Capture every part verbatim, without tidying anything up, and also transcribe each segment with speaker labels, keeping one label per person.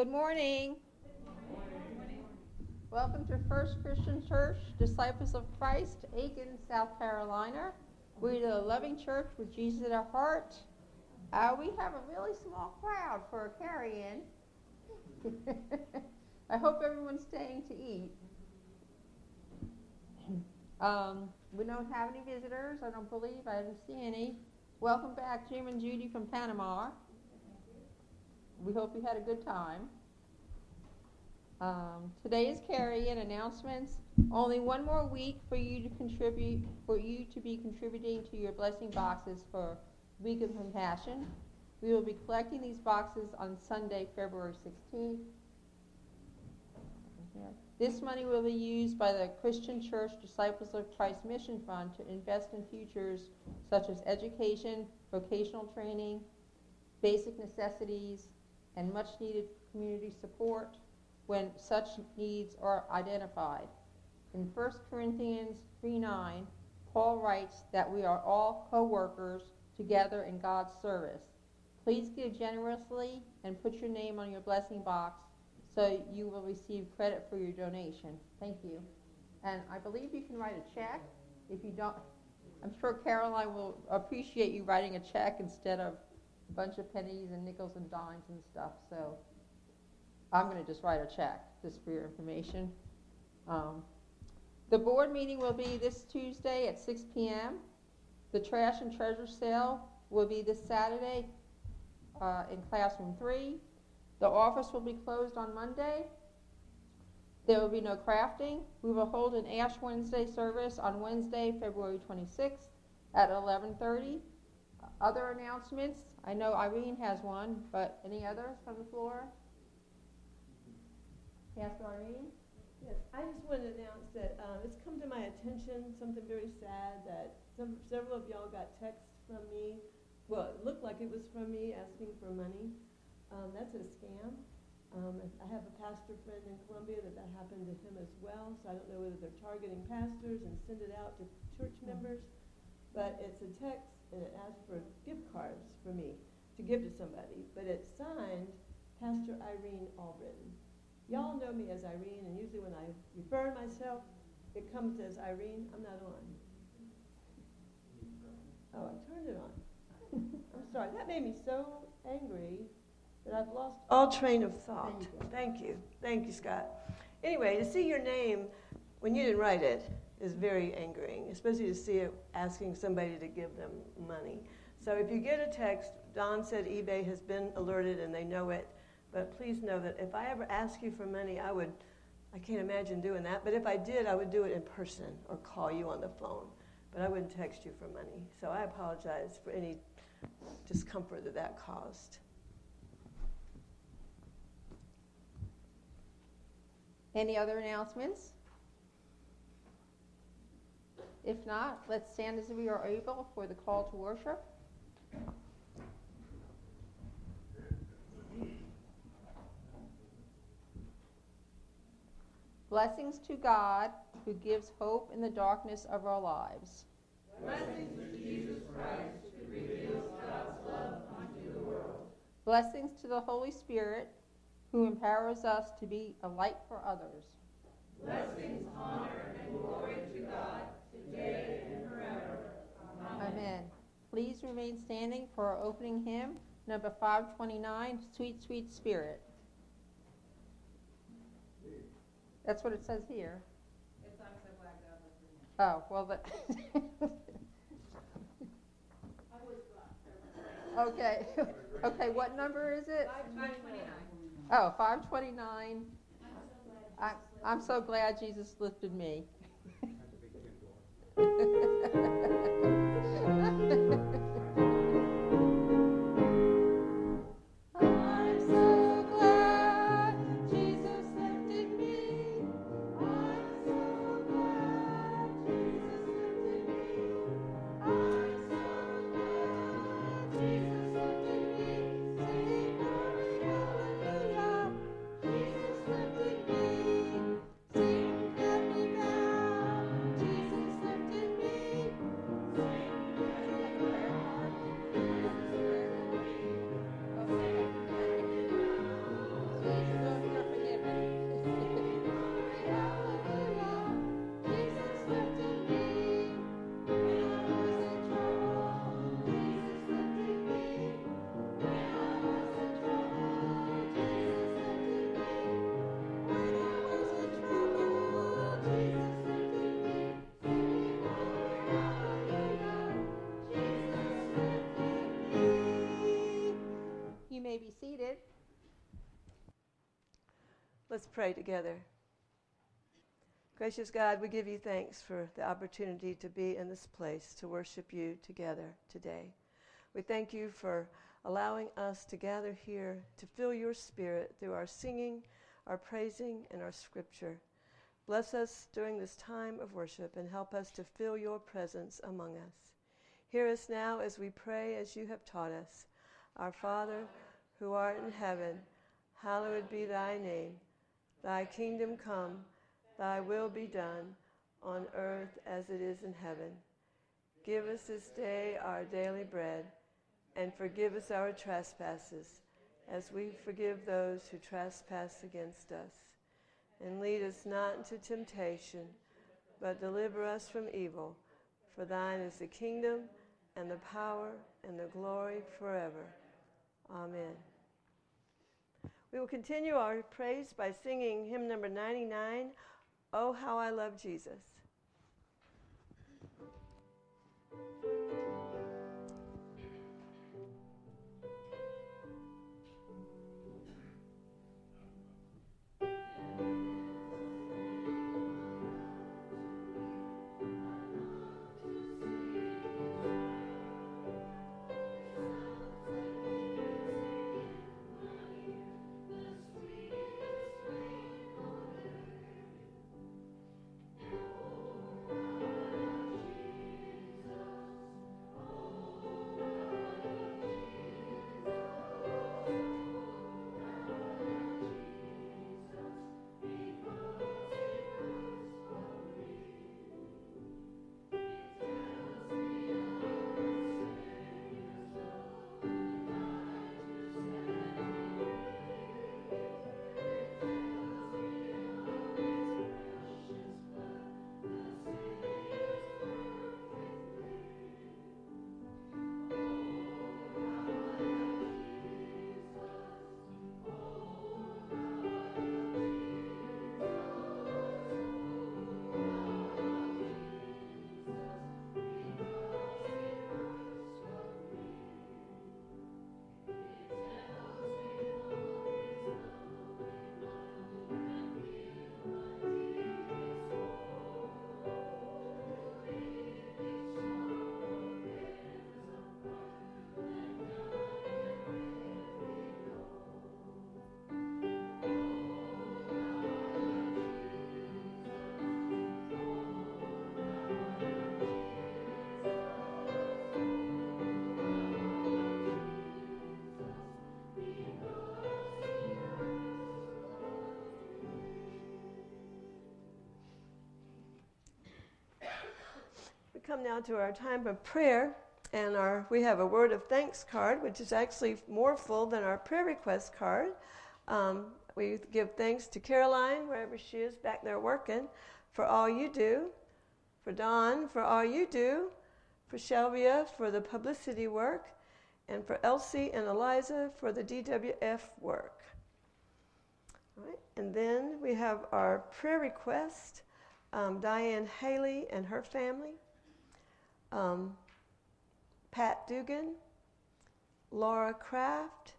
Speaker 1: Good morning. Good morning. Welcome to First Christian Church, Disciples of Christ, Aiken, South Carolina. We're the loving church with Jesus at our heart. Uh, we have a really small crowd for a carry-in. I hope everyone's staying to eat. Um, we don't have any visitors, I don't believe. I didn't see any. Welcome back, Jim and Judy from Panama. We hope you had a good time. Um, today is carry-in announcements. Only one more week for you to contribute, for you to be contributing to your blessing boxes for Week of Compassion. We will be collecting these boxes on Sunday, February sixteenth. This money will be used by the Christian Church Disciples of Christ Mission Fund to invest in futures such as education, vocational training, basic necessities, and much needed community support when such needs are identified. In First Corinthians three nine, Paul writes that we are all co-workers together in God's service. Please give generously and put your name on your blessing box so you will receive credit for your donation. Thank you. And I believe you can write a check. If you don't, I'm sure Caroline will appreciate you writing a check instead of a bunch of pennies and nickels and dimes and stuff. So I'm going to just write a check, just for your information. Um, the board meeting will be this Tuesday at six p.m. The trash and treasure sale will be this Saturday uh, in classroom three. The office will be closed on Monday. There will be no crafting. We will hold an Ash Wednesday service on Wednesday, February twenty-sixth at eleven thirty. Other announcements, I know Irene has one, but any others from the floor? Pastor Irene?
Speaker 2: Yes, I just want to announce that um, it's come to my attention, something very sad, that some, several of y'all got texts from me. Well, it looked like it was from me asking for money. Um, that's a scam. Um, I have a pastor friend in Columbia that that happened to him as well, so I don't know whether they're targeting pastors and send it out to church members, but it's a text and it asks for gift cards for me to give to somebody, but it's signed Pastor Irene Albritton. Y'all know me as Irene, and usually when I refer myself, it comes as Irene. I'm not on. Oh, I turned it on. I'm sorry. That made me so angry that I've lost all train of thought. Thank you. Thank you, Scott. Anyway, to see your name when you didn't write it is very angering, especially to see it asking somebody to give them money. So if you get a text, Don said eBay has been alerted and they know it, but please know that if I ever ask you for money, I would, I can't imagine doing that, but if I did, I would do it in person or call you on the phone, but I wouldn't text you for money. So I apologize for any discomfort that that caused.
Speaker 1: Any other announcements? If not, let's stand as we are able for the call to worship. Blessings to God, who gives hope in the darkness of our lives.
Speaker 3: Blessings to Jesus Christ, who reveals God's love unto the world.
Speaker 1: Blessings to the Holy Spirit, who empowers us to be a light for others.
Speaker 3: Blessings, honor, and glory to God, today and forever. Amen.
Speaker 1: Amen. Please remain standing for our opening hymn, number five twenty-nine, Sweet, Sweet Spirit. That's what it says here.
Speaker 4: It's I'm so glad God lifted me.
Speaker 1: Oh, well, that...
Speaker 4: I was glad.
Speaker 1: Okay. Okay, what number is it?
Speaker 4: five twenty-nine.
Speaker 1: Oh, five twenty-nine.
Speaker 4: I'm
Speaker 1: I'm so glad Jesus lifted me. may be seated.
Speaker 2: Let's pray together. Gracious God, we give you thanks for the opportunity to be in this place to worship you together today. We thank you for allowing us to gather here to feel your spirit through our singing, our praising, and our scripture. Bless us during this time of worship and help us to feel your presence among us. Hear us now as we pray as you have taught us. Our Father, who art in heaven, hallowed be thy name. Thy kingdom come, thy will be done, on earth as it is in heaven. Give us this day our daily bread, and forgive us our trespasses, as we forgive those who trespass against us. And lead us not into temptation, but deliver us from evil. For thine is the kingdom, and the power, and the glory forever. Amen. We will continue our praise by singing hymn number ninety-nine, Oh, How I Love Jesus. Come now to our time of prayer, and our we have a word of thanks card, which is actually more full than our prayer request card. Um, we give thanks to Caroline, wherever she is, back there working, for all you do, for Dawn, for all you do, for Shelvia, for the publicity work, and for Elsie and Eliza for the D W F work. All right. And then we have our prayer request, um, Diane Haley and her family. Um, Pat Dugan, Laura Kraft,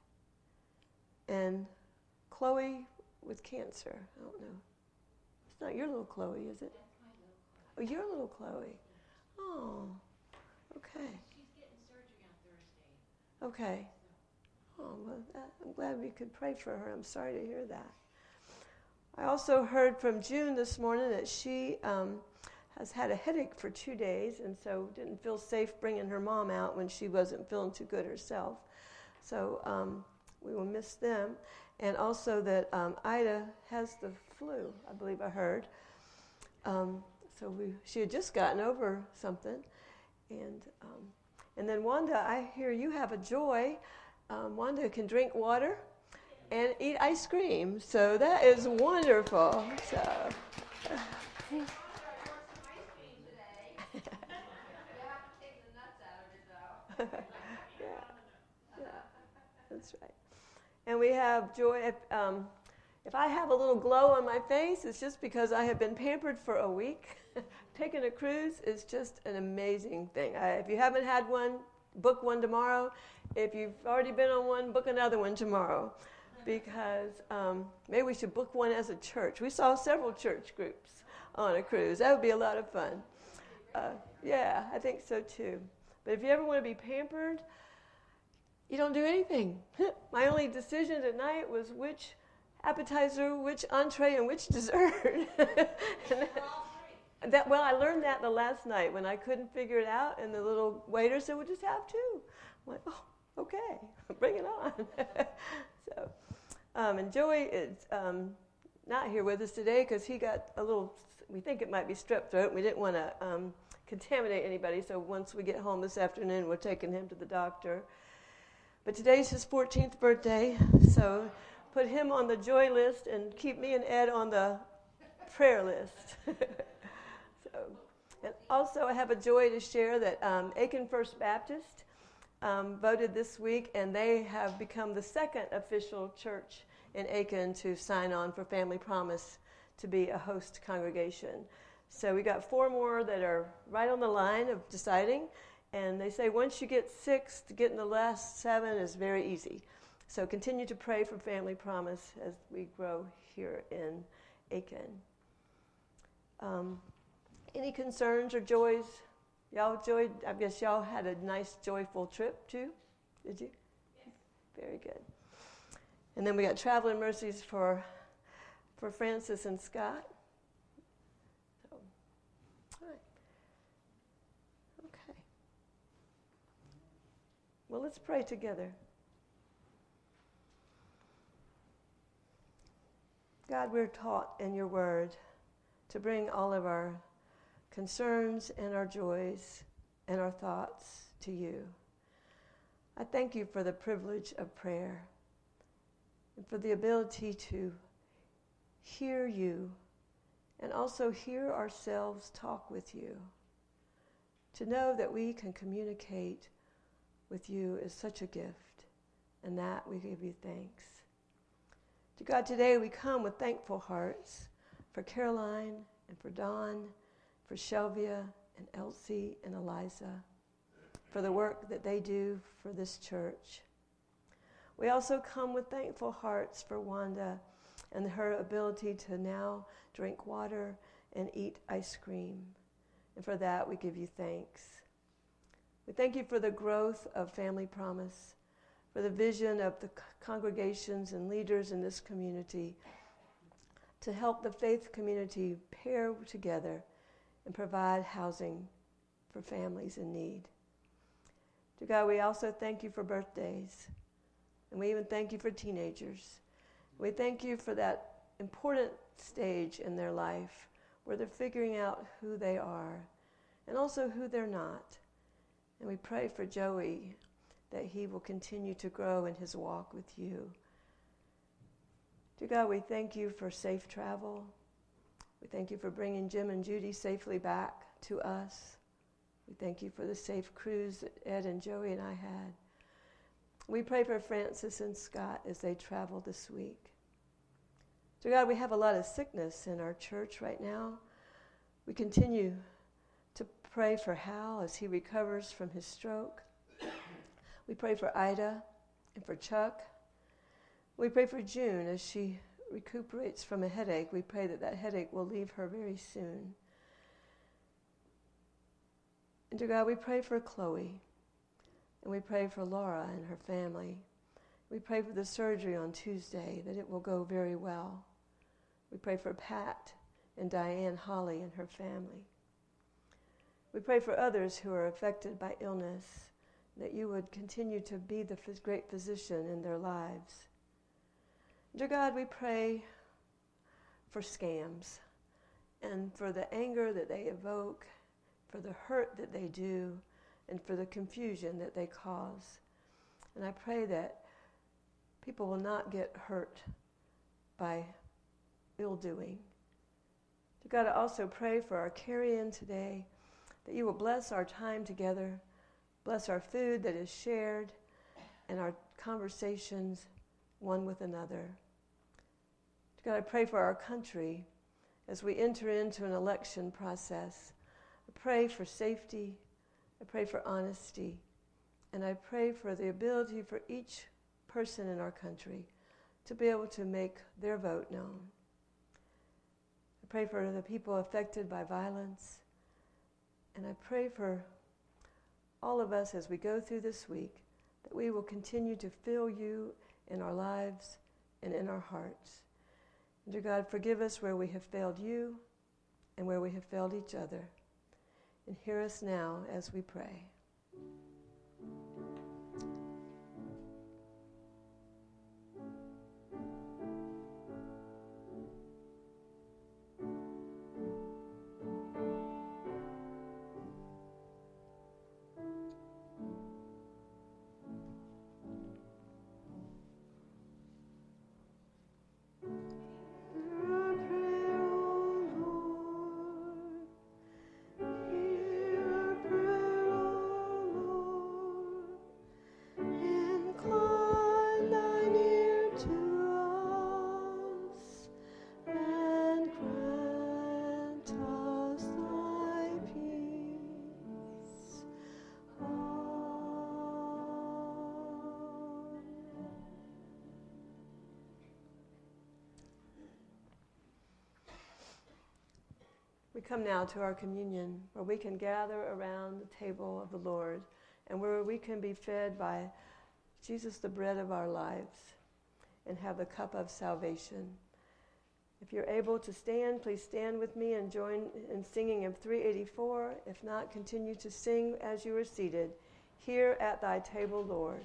Speaker 2: and Chloe with cancer. I don't know. It's not your little Chloe, is it?
Speaker 4: That's my little Chloe.
Speaker 2: Oh, your little Chloe. Oh, okay.
Speaker 4: She's getting surgery on Thursday.
Speaker 2: Okay. Oh, well, that, I'm glad we could pray for her. I'm sorry to hear that. I also heard from June this morning that she um, has had a headache for two days and so didn't feel safe bringing her mom out when she wasn't feeling too good herself. So um, we will miss them. And also that um, Ida has the flu, I believe I heard. Um, so we, she had just gotten over something. And um, and then Wanda, I hear you have a joy. Um, Wanda can drink water and eat ice cream. So that is wonderful. So. yeah, yeah, that's right. And we have joy. If, um, if I have a little glow on my face, it's just because I have been pampered for a week. Taking a cruise is just an amazing thing. I, if you haven't had one, book one tomorrow. If you've already been on one, book another one tomorrow, because um, maybe we should book one as a church. We saw several church groups on a cruise. That would be a lot of fun. Uh, yeah, I think so too. But if you ever want to be pampered, you don't do anything. My only decision tonight was which appetizer, which entree, and which dessert. And that, that, well, I learned that the last night when I couldn't figure it out, and the little waiter said, "We'll just have two." I'm like, "Oh, okay, bring it on." So, um, and Joey is um, not here with us today because he got a little, we think it might be strep throat, and we didn't want to um, contaminate anybody, so once we get home this afternoon, we're taking him to the doctor. But today's his fourteenth birthday, so put him on the joy list and keep me and Ed on the prayer list. So, and also I have a joy to share that um, Aiken First Baptist um, voted this week, and they have become the second official church in Aiken to sign on for Family Promise to be a host congregation. So we got four more that are right on the line of deciding, and they say once you get six, to get in the last seven is very easy. So continue to pray for Family Promise as we grow here in Aiken. Um, any concerns or joys? Y'all enjoyed, I guess y'all had a nice, joyful trip too? Did you? Yes. Very good. And then we got traveling mercies for, for Francis and Scott. So, all right. Okay. Well, let's pray together. God, we're taught in your word to bring all of our concerns and our joys and our thoughts to you. I thank you for the privilege of prayer and for the ability to hear you and also hear ourselves talk with you. To know that we can communicate with you is such a gift, and that we give you thanks. To God, today we come with thankful hearts for Caroline and for Dawn, for Shelvia and Elsie and Eliza, for the work that they do for this church. We also come with thankful hearts for Wanda and her ability to now drink water and eat ice cream. And for that, we give you thanks. We thank you for the growth of Family Promise, for the vision of the congregations and leaders in this community to help the faith community pair together and provide housing for families in need. To God, we also thank you for birthdays, and we even thank you for teenagers. We thank you for that important stage in their life where they're figuring out who they are and also who they're not. And we pray for Joey that he will continue to grow in his walk with you. Dear God, we thank you for safe travel. We thank you for bringing Jim and Judy safely back to us. We thank you for the safe cruise that Ed and Joey and I had. We pray for Francis and Scott as they travel this week. Dear God, we have a lot of sickness in our church right now. We continue to pray for Hal as he recovers from his stroke. We pray for Ida and for Chuck. We pray for June as she recuperates from a headache. We pray that that headache will leave her very soon. And dear God, we pray for Chloe, and we pray for Laura and her family. We pray for the surgery on Tuesday, that it will go very well. We pray for Pat and Diane Holly and her family. We pray for others who are affected by illness, that you would continue to be the great physician in their lives. Dear God, we pray for scams and for the anger that they evoke, for the hurt that they do, and for the confusion that they cause. And I pray that people will not get hurt by ill-doing. Dear God, I also pray for our carry-in today, that you will bless our time together, bless our food that is shared, and our conversations one with another. God, I pray for our country as we enter into an election process. I pray for safety. I pray for honesty. And I pray for the ability for each person in our country to be able to make their vote known. I pray for the people affected by violence. And I pray for all of us as we go through this week that we will continue to feel you in our lives and in our hearts. And dear God, forgive us where we have failed you and where we have failed each other. And hear us now as we pray. We come now to our communion, where we can gather around the table of the Lord and where we can be fed by Jesus, the bread of our lives, and have the cup of salvation. If you're able to stand, please stand with me and join in singing of three eighty-four. If not, continue to sing as you are seated. Here at thy table, Lord.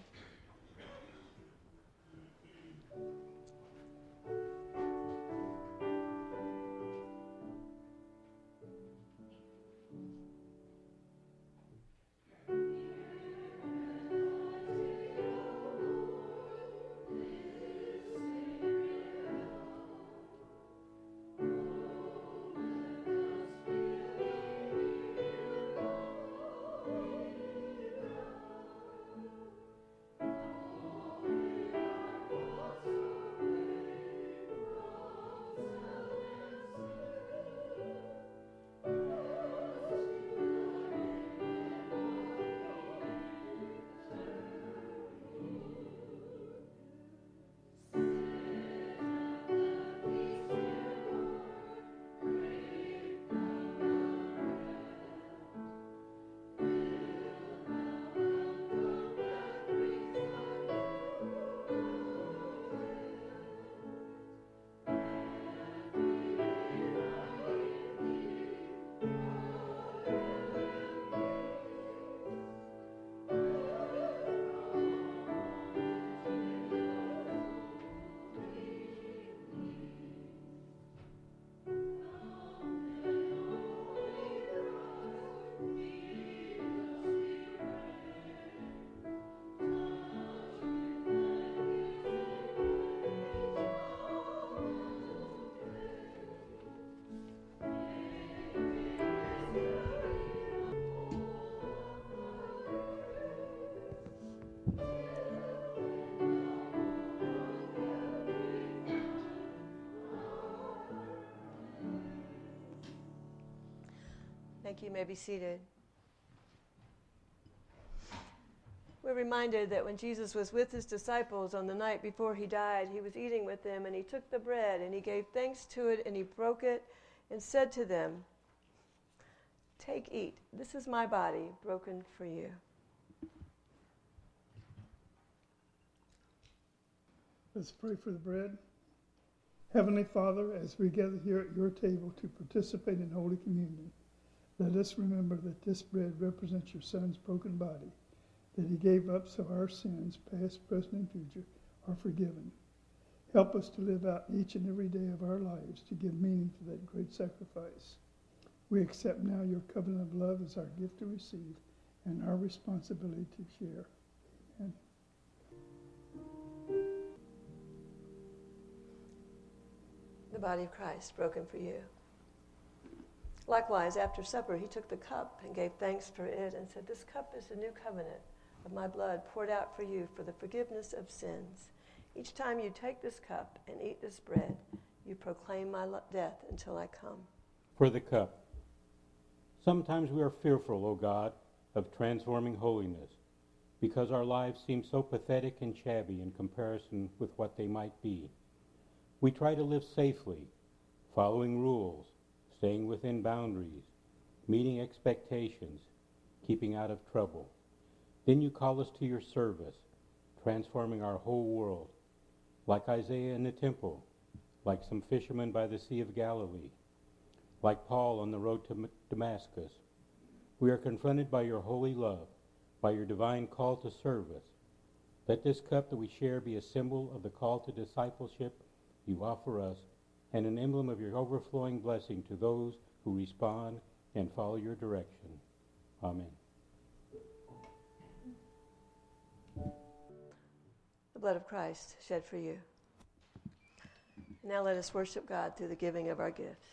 Speaker 2: Thank you. You may be seated. We're reminded that when Jesus was with his disciples on the night before he died, he was eating with them, and he took the bread, and he gave thanks to it, and he broke it, and said to them, "Take, eat. This is my body broken for you."
Speaker 5: Let's pray for the bread. Heavenly Father, as we gather here at your table to participate in Holy Communion, let us remember that this bread represents your Son's broken body, that he gave up so our sins, past, present, and future, are forgiven. Help us to live out each and every day of our lives to give meaning to that great sacrifice. We accept now your covenant of love as our gift to receive and our responsibility to share. Amen.
Speaker 2: The body of Christ broken for you. Likewise, after supper, he took the cup and gave thanks for it and said, "This cup is the new covenant of my blood poured out for you for the forgiveness of sins. Each time you take this cup and eat this bread, you proclaim my death until I come."
Speaker 6: For the cup. Sometimes we are fearful, O God, of transforming holiness. because our lives seem so pathetic and shabby in comparison with what they might be. We try to live safely, following rules, staying within boundaries, meeting expectations, keeping out of trouble. Then you call us to your service, transforming our whole world, like Isaiah in the temple, like some fishermen by the Sea of Galilee, like Paul on the road to Damascus. We are confronted by your holy love, by your divine call to service. Let this cup that we share be a symbol of the call to discipleship you offer us, and an emblem of your overflowing blessing to those who respond and follow your direction. Amen.
Speaker 2: The blood of Christ shed for you. Now let us worship God through the giving of our gifts.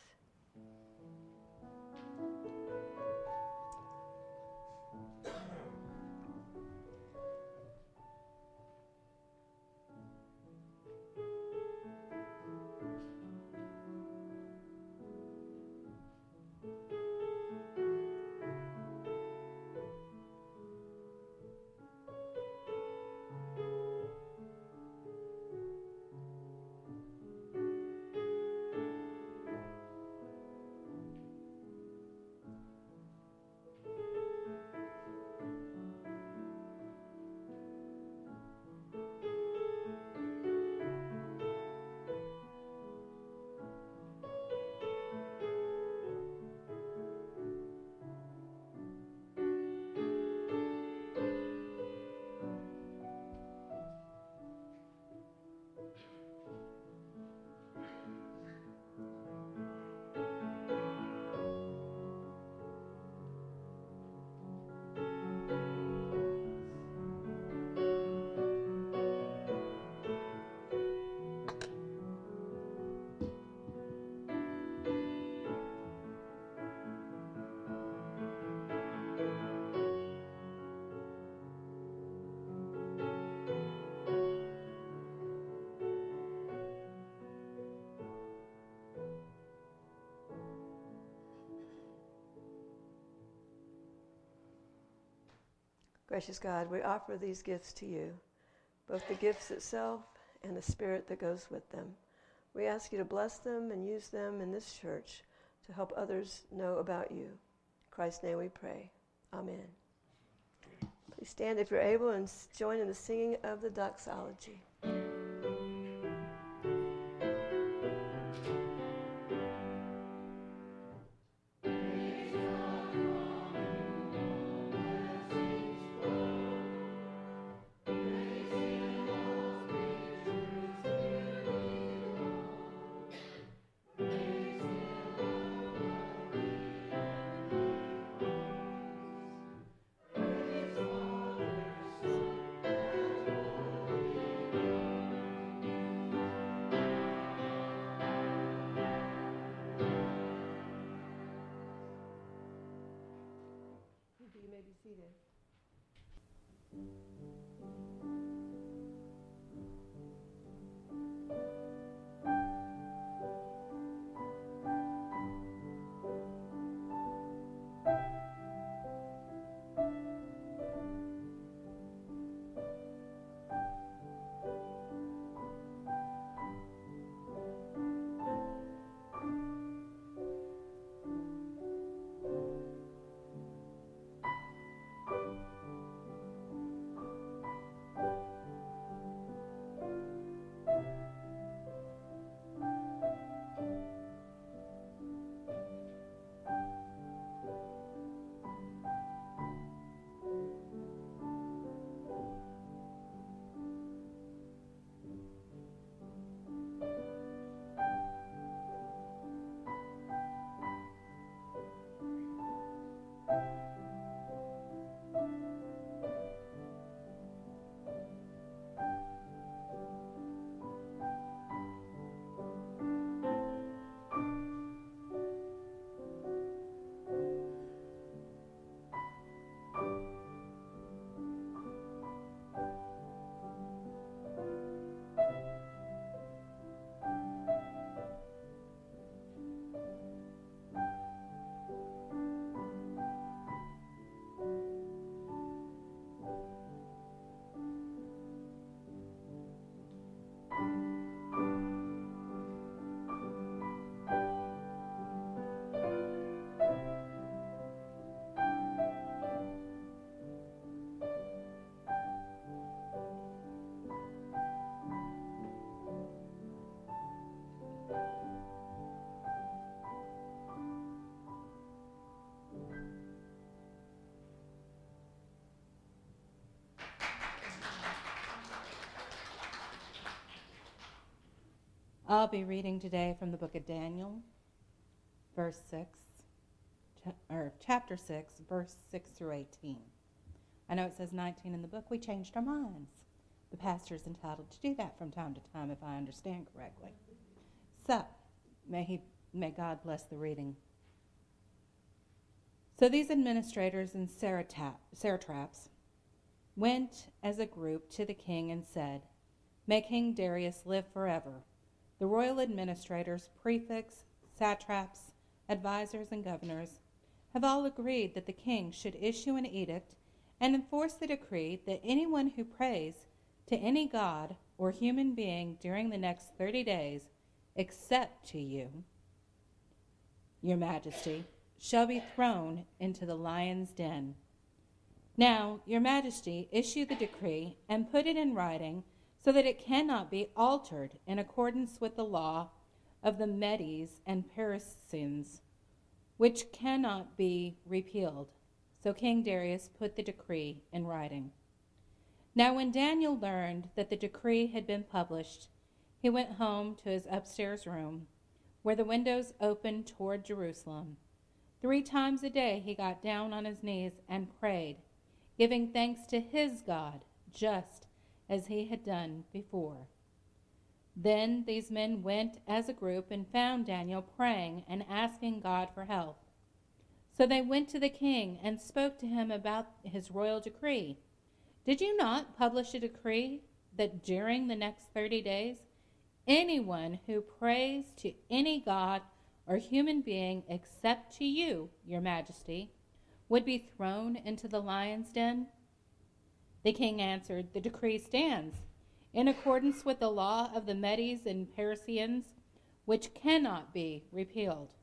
Speaker 2: Gracious God, we offer these gifts to you, both the gifts itself and the spirit that goes with them. We ask you to bless them and use them in this church to help others know about you. In Christ's name we pray. Amen. Please stand if you're able and join in the singing of the doxology.
Speaker 7: I'll be reading today from the book of Daniel, verse six, cha- or chapter six, verse six through eighteen. I know it says nineteen in the book. We changed our minds. The pastor's entitled to do that from time to time, if I understand correctly. So, may he, may God bless the reading. So these administrators and satraps went as a group to the king and said, "May King Darius live forever. The royal administrators, prefects, satraps, advisors, and governors have all agreed that the king should issue an edict and enforce the decree that anyone who prays to any god or human being during the next thirty days, except to you, your majesty, shall be thrown into the lion's den. Now, your majesty, issue the decree and put it in writing so that it cannot be altered in accordance with the law of the Medes and Persians, which cannot be repealed." So King Darius put the decree in writing. Now when Daniel learned that the decree had been published, he went home to his upstairs room, where the windows opened toward Jerusalem. Three times a day he got down on his knees and prayed, giving thanks to his God, just as he had done before. Then these men went as a group and found Daniel praying and asking God for help. So they went to the king and spoke to him about his royal decree. "Did you not publish a decree that during the next thirty days, anyone who prays to any god or human being except to you, your majesty, would be thrown into the lion's den?" The king answered, "The decree stands, in accordance with the law of the Medes and Persians, which cannot be repealed."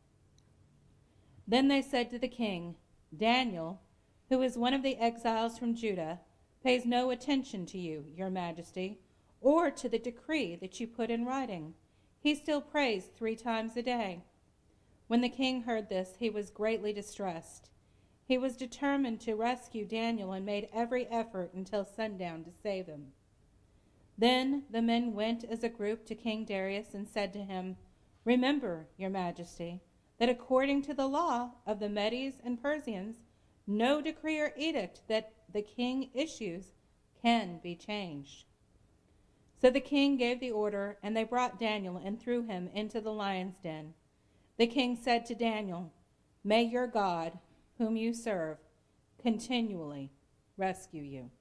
Speaker 7: Then they said to the king, "Daniel, who is one of the exiles from Judah, pays no attention to you, your majesty, or to the decree that you put in writing. He still prays three times a day." When the king heard this, he was greatly distressed. He was determined to rescue Daniel and made every effort until sundown to save him. Then the men went as a group to King Darius and said to him, "Remember, your majesty, that according to the law of the Medes and Persians, no decree or edict that the king issues can be changed." So the king gave the order, and they brought Daniel and threw him into the lion's den. The king said to Daniel, "May your God, whom you serve, continually rescue you."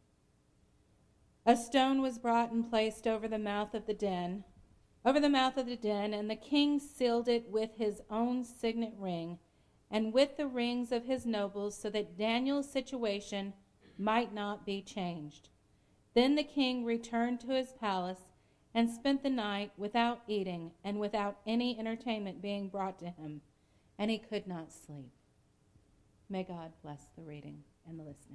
Speaker 7: A stone was brought and placed over the mouth of the den, over the mouth of the den, and the king sealed it with his own signet ring and with the rings of his nobles, so that Daniel's situation might not be changed. Then the king returned to his palace and spent the night without eating and without any entertainment being brought to him, and he could not sleep. May God bless the reading and the listening.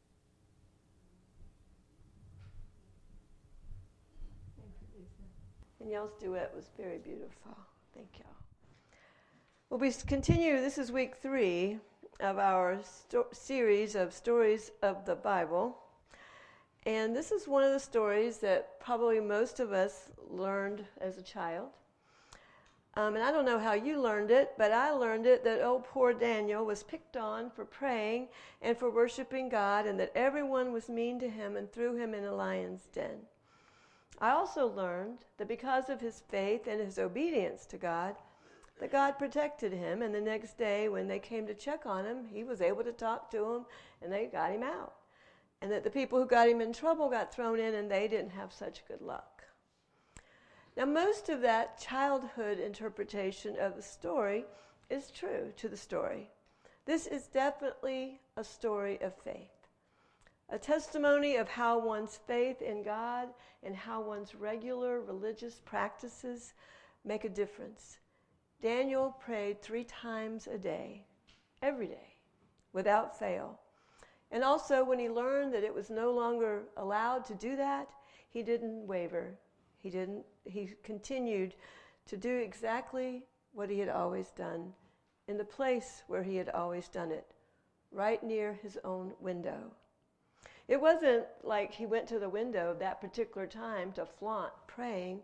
Speaker 2: Thank you, Lisa. And y'all's duet was very beautiful. Thank y'all. Well, we continue. This is week three of our sto- series of stories of the Bible. And this is one of the stories that probably most of us learned as a child. Um, and I don't know how you learned it, but I learned it that oh, poor Daniel was picked on for praying and for worshiping God, and that everyone was mean to him and threw him in a lion's den. I also learned that because of his faith and his obedience to God, that God protected him, and the next day when they came to check on him, he was able to talk to them, and they got him out. And that the people who got him in trouble got thrown in, and they didn't have such good luck. Now, most of that childhood interpretation of the story is true to the story. This is definitely a story of faith, a testimony of how one's faith in God and how one's regular religious practices make a difference. Daniel prayed three times a day, every day, without fail. And also, when he learned that it was no longer allowed to do that, he didn't waver. He didn't. He continued to do exactly what he had always done in the place where he had always done it, right near his own window. It wasn't like he went to the window that particular time to flaunt praying.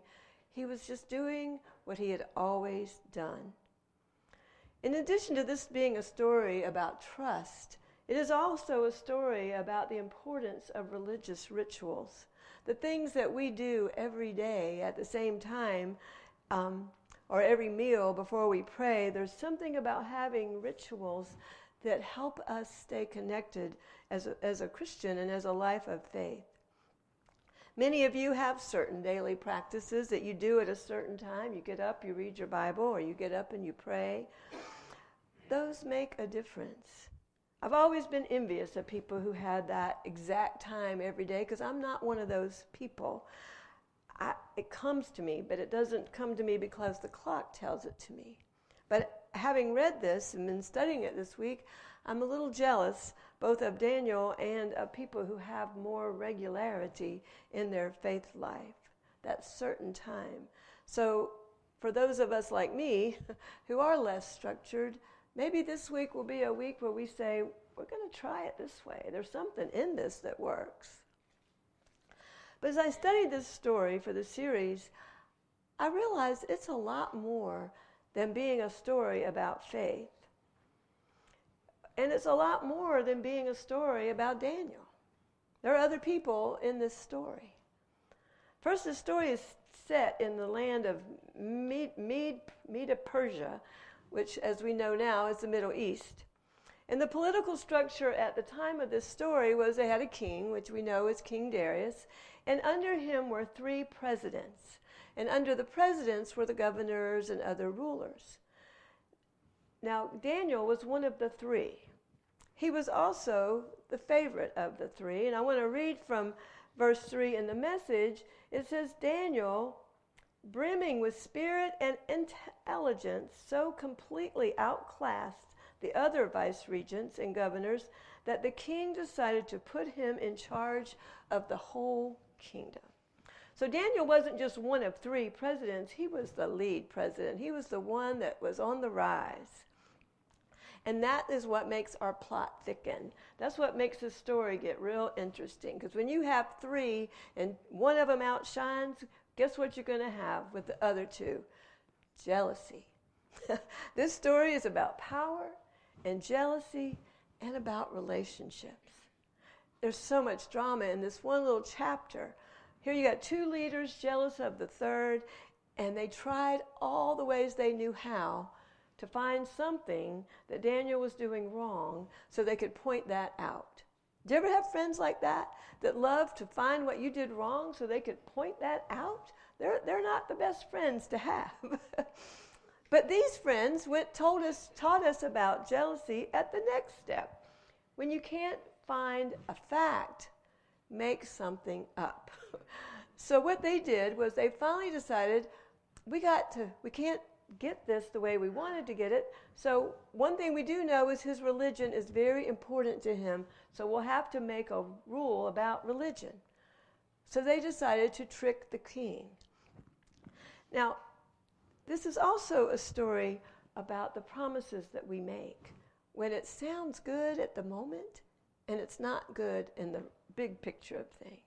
Speaker 2: He was just doing what he had always done. In addition to this being a story about trust, it is also a story about the importance of religious rituals. The things that we do every day at the same time, um, or every meal before we pray, there's something about having rituals that help us stay connected as a, as a Christian and as a life of faith. Many of you have certain daily practices that you do at a certain time. You get up, you read your Bible, or you get up and you pray. Those make a difference. I've always been envious of people who had that exact time every day, because I'm not one of those people. I, it comes to me, but it doesn't come to me because the clock tells it to me. But having read this and been studying it this week, I'm a little jealous both of Daniel and of people who have more regularity in their faith life, that certain time. So for those of us like me who are less structured, maybe this week will be a week where we say, we're going to try it this way. There's something in this that works. But as I studied this story for the series, I realized it's a lot more than being a story about faith. And it's a lot more than being a story about Daniel. There are other people in this story. First, the story is set in the land of Med- Med- Medo-Persia, which, as we know now, is the Middle East. And the political structure at the time of this story was they had a king, which we know is King Darius, and under him were three presidents. And under the presidents were the governors and other rulers. Now, Daniel was one of the three. He was also the favorite of the three. And I want to read from verse three in the Message. It says, Daniel, brimming with spirit and intelligence, so completely outclassed the other vice-regents and governors that the king decided to put him in charge of the whole kingdom. So Daniel wasn't just one of three presidents. He was the lead president. He was the one that was on the rise. And that is what makes our plot thicken. That's what makes the story get real interesting. Because when you have three and one of them outshines, guess what you're going to have with the other two? Jealousy. This story is about power and jealousy and about relationships. There's so much drama in this one little chapter. Here you got two leaders jealous of the third, and they tried all the ways they knew how to find something that Daniel was doing wrong so they could point that out. Do you ever have friends like that that love to find what you did wrong so they could point that out? They're, they're not the best friends to have. But these friends went, told us, taught us about jealousy at the next step. When you can't find a fact, make something up. So what they did was they finally decided, we got to, we can't get this the way we wanted to get it. So one thing we do know is his religion is very important to him. So we'll have to make a rule about religion. So they decided to trick the king. Now, this is also a story about the promises that we make when it sounds good at the moment and it's not good in the big picture of things.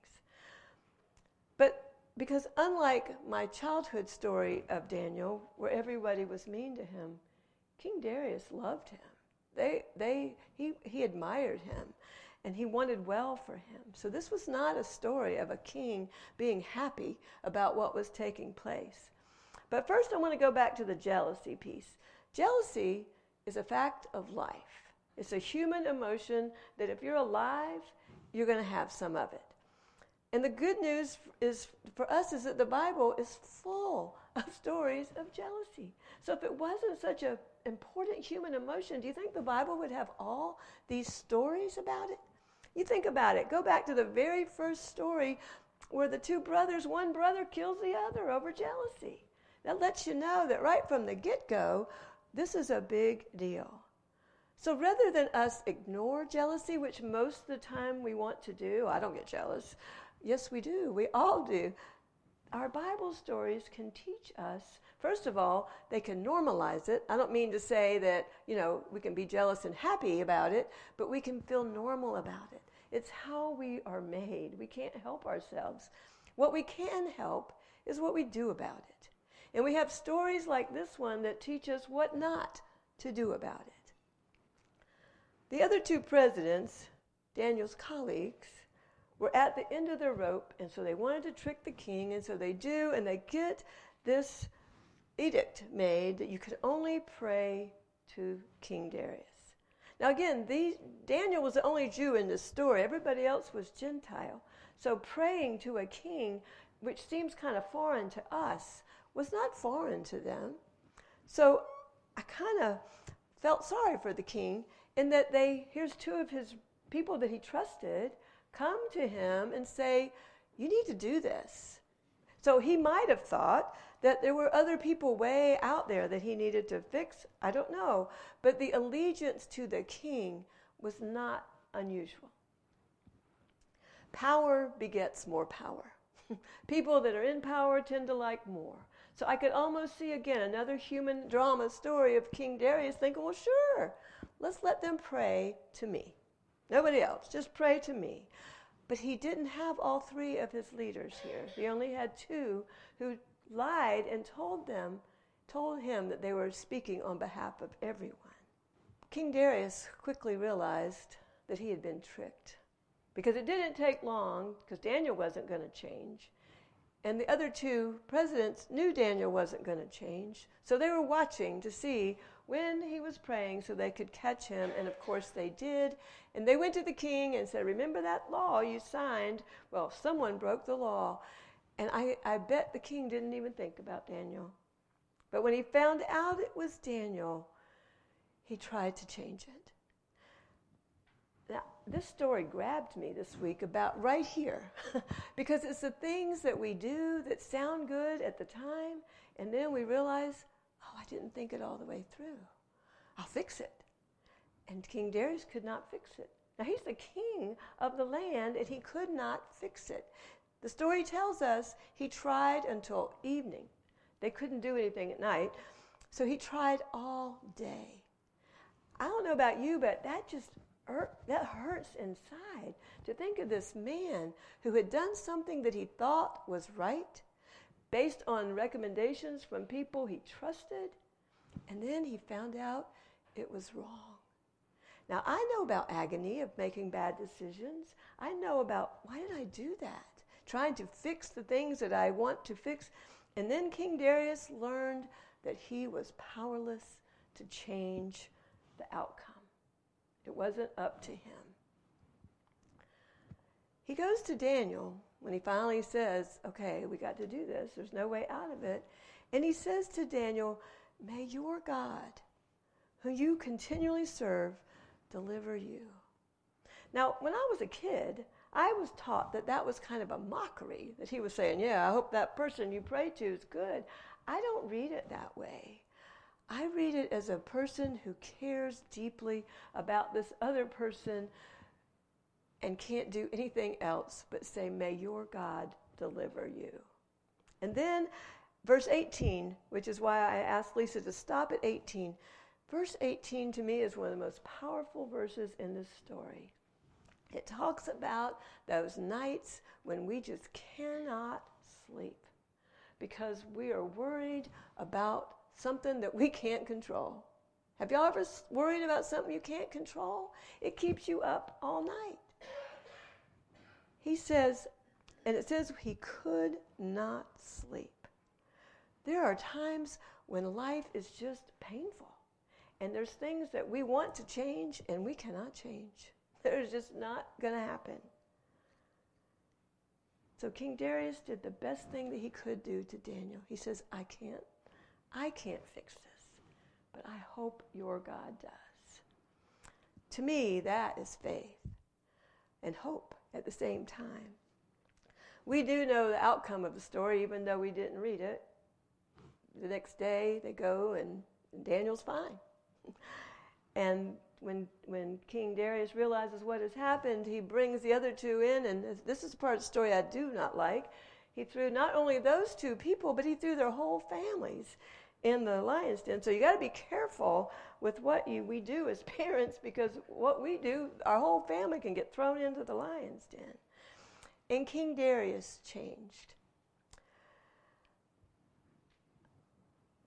Speaker 2: But because unlike my childhood story of Daniel, where everybody was mean to him, King Darius loved him. They, they, he, he admired him, and he wanted well for him. So this was not a story of a king being happy about what was taking place. But first I want to go back to the jealousy piece. Jealousy is a fact of life. It's a human emotion that if you're alive, you're going to have some of it. And the good news is for us is that the Bible is full of stories of jealousy. So if it wasn't such an important human emotion, do you think the Bible would have all these stories about it? You think about it. Go back to the very first story where the two brothers, one brother kills the other over jealousy. That lets you know that right from the get-go, this is a big deal. So rather than us ignore jealousy, which most of the time we want to do, I don't get jealous. Yes, we do. We all do. Our Bible stories can teach us, first of all, they can normalize it. I don't mean to say that, you know, we can be jealous and happy about it, but we can feel normal about it. It's how we are made. We can't help ourselves. What we can help is what we do about it. And we have stories like this one that teach us what not to do about it. The other two presidents, Daniel's colleagues, were at the end of their rope, and so they wanted to trick the king, and so they do, and they get this edict made that you could only pray to King Darius. Now again, these, Daniel was the only Jew in this story. Everybody else was Gentile. So praying to a king, which seems kind of foreign to us, was not foreign to them. So I kind of felt sorry for the king in that they, here's two of his people that he trusted, come to him and say, you need to do this. So he might have thought that there were other people way out there that he needed to fix. I don't know. But the allegiance to the king was not unusual. Power begets more power. People that are in power tend to like more. So I could almost see again another human drama story of King Darius thinking, well, sure, let's let them pray to me. Nobody else, just pray to me. But he didn't have all three of his leaders here. He only had two who lied and told them, told him that they were speaking on behalf of everyone. King Darius quickly realized that he had been tricked because it didn't take long because Daniel wasn't going to change. And the other two presidents knew Daniel wasn't going to change. So they were watching to see when he was praying so they could catch him. And of course they did. And they went to the king and said, remember that law you signed? Well, someone broke the law. And I, I bet the king didn't even think about Daniel. But when he found out it was Daniel, he tried to change it. Now, this story grabbed me this week about right here because it's the things that we do that sound good at the time, and then we realize, oh, I didn't think it all the way through. I'll fix it. And King Darius could not fix it. Now, he's the king of the land, and he could not fix it. The story tells us he tried until evening. They couldn't do anything at night, so he tried all day. I don't know about you, but that just that hurts inside to think of this man who had done something that he thought was right based on recommendations from people he trusted, and then he found out it was wrong. Now, I know about agony of making bad decisions. I know about, why did I do that? Trying to fix the things that I want to fix. And then King Darius learned that he was powerless to change the outcome. It wasn't up to him. He goes to Daniel when he finally says, okay, we got to do this. There's no way out of it. And he says to Daniel, may your God, who you continually serve, deliver you. Now, when I was a kid, I was taught that that was kind of a mockery, that he was saying, yeah, I hope that person you pray to is good. I don't read it that way. I read it as a person who cares deeply about this other person and can't do anything else but say, may your God deliver you. And then verse eighteen, which is why I asked Lisa to stop at eighteen. Verse eighteen to me is one of the most powerful verses in this story. It talks about those nights when we just cannot sleep because we are worried about something that we can't control. Have y'all ever worried about something you can't control? It keeps you up all night. He says, and it says he could not sleep. There are times when life is just painful, and there's things that we want to change and we cannot change. They're just not going to happen. So King Darius did the best thing that he could do to Daniel. He says, I can't. I can't fix this, but I hope your God does. To me, that is faith and hope at the same time. We do know the outcome of the story, even though we didn't read it. The next day, they go, and, and Daniel's fine. And when when King Darius realizes what has happened, he brings the other two in, and this, this is the part of the story I do not like. He threw not only those two people, but he threw their whole families in the lion's den. So you got to be careful with what you we do as parents, because what we do, our whole family can get thrown into the lion's den. And King Darius changed.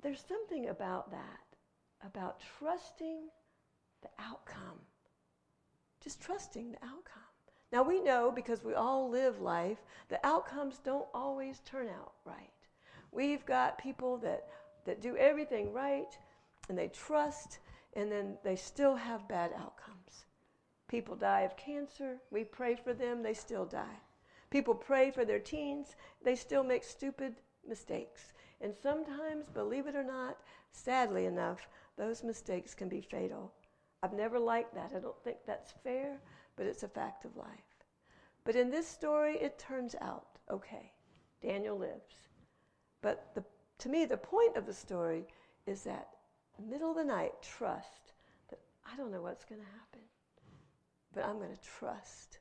Speaker 2: there's something about that, about trusting the outcome. Just trusting the outcome. Now we know, because we all live life, the outcomes don't always turn out right. We've got people that, that do everything right, and they trust, and then they still have bad outcomes. People die of cancer. We pray for them, they still die. People pray for their teens, they still make stupid mistakes. And sometimes, believe it or not, sadly enough, those mistakes can be fatal. I've never liked that. I don't think that's fair, but it's a fact of life. But in this story, it turns out okay. Daniel lives. But the, to me, the point of the story is that middle of the night, trust that I don't know what's going to happen, but I'm going to trust.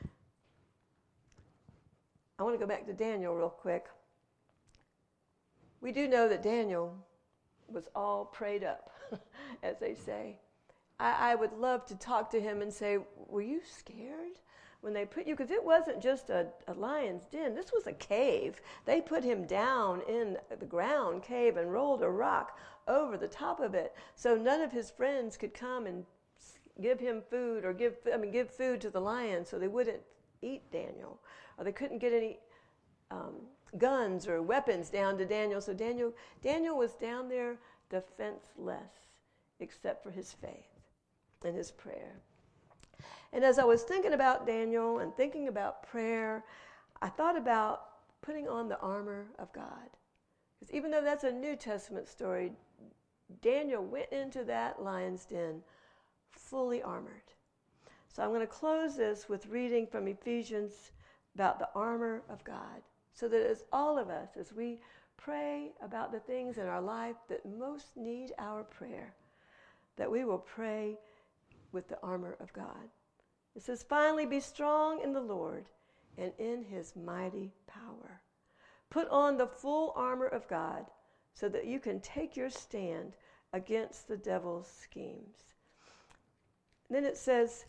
Speaker 2: I want to go back to Daniel real quick. We do know that Daniel was all prayed up, as they say. I, I would love to talk to him and say, were you scared when they put you? Because it wasn't just a, a lion's den. This was a cave. They put him down in the ground cave and rolled a rock over the top of it so none of his friends could come and give him food or give, I mean, give food to the lions so they wouldn't eat Daniel. Or they couldn't get any um, guns or weapons down to Daniel. So Daniel, Daniel was down there defenseless except for his faith and his prayer. And as I was thinking about Daniel and thinking about prayer, I thought about putting on the armor of God. Because even though that's a New Testament story, Daniel went into that lion's den fully armored. So I'm going to close this with reading from Ephesians about the armor of God, so that as all of us, as we pray about the things in our life that most need our prayer, that we will pray with the armor of God. It says, finally be strong in the Lord and in his mighty power. Put on the full armor of God so that you can take your stand against the devil's schemes. And then it says,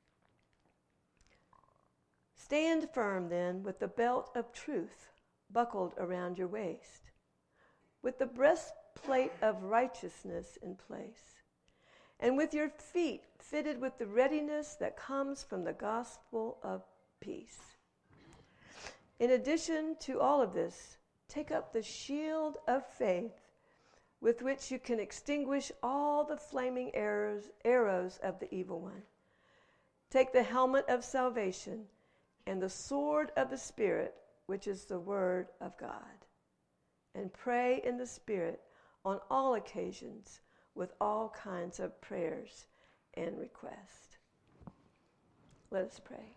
Speaker 2: stand firm then with the belt of truth buckled around your waist, with the breastplate of righteousness in place, and with your feet fitted with the readiness that comes from the gospel of peace. In addition to all of this, take up the shield of faith with which you can extinguish all the flaming arrows, arrows of the evil one. Take the helmet of salvation and the sword of the Spirit, which is the word of God, and pray in the Spirit on all occasions with all kinds of prayers and requests. Let us pray.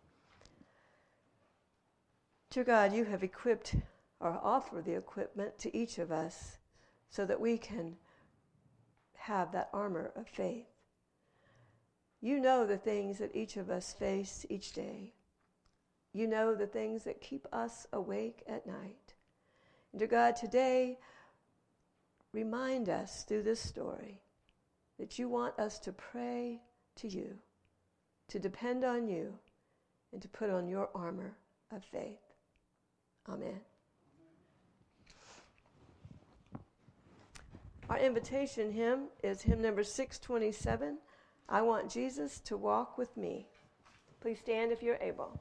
Speaker 2: Dear God, you have equipped or offered the equipment to each of us so that we can have that armor of faith. You know the things that each of us face each day. You know the things that keep us awake at night. And dear God, today, remind us through this story that you want us to pray to you, to depend on you, and to put on your armor of faith. Amen. Our invitation hymn is hymn number six twenty-seven, I Want Jesus to Walk With Me. Please stand if you're able.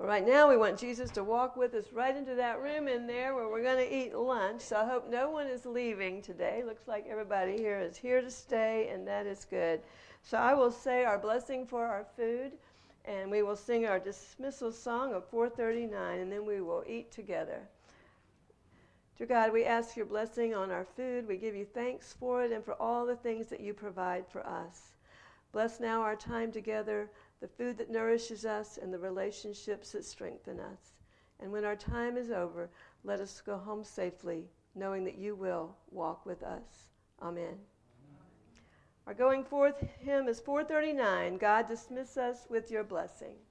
Speaker 2: But right now we want Jesus to walk with us right into that room in there where we're going to eat lunch. So I hope no one is leaving today. Looks like everybody here is here to stay, and that is good. So I will say our blessing for our food, and we will sing our dismissal song of four thirty-nine, and then we will eat together. Dear God, we ask your blessing on our food. We give you thanks for it and for all the things that you provide for us. Bless now our time together, the food that nourishes us and the relationships that strengthen us. And when our time is over, let us go home safely, knowing that you will walk with us. Amen. Our going forth hymn is four thirty-nine. God, dismiss us with your blessing.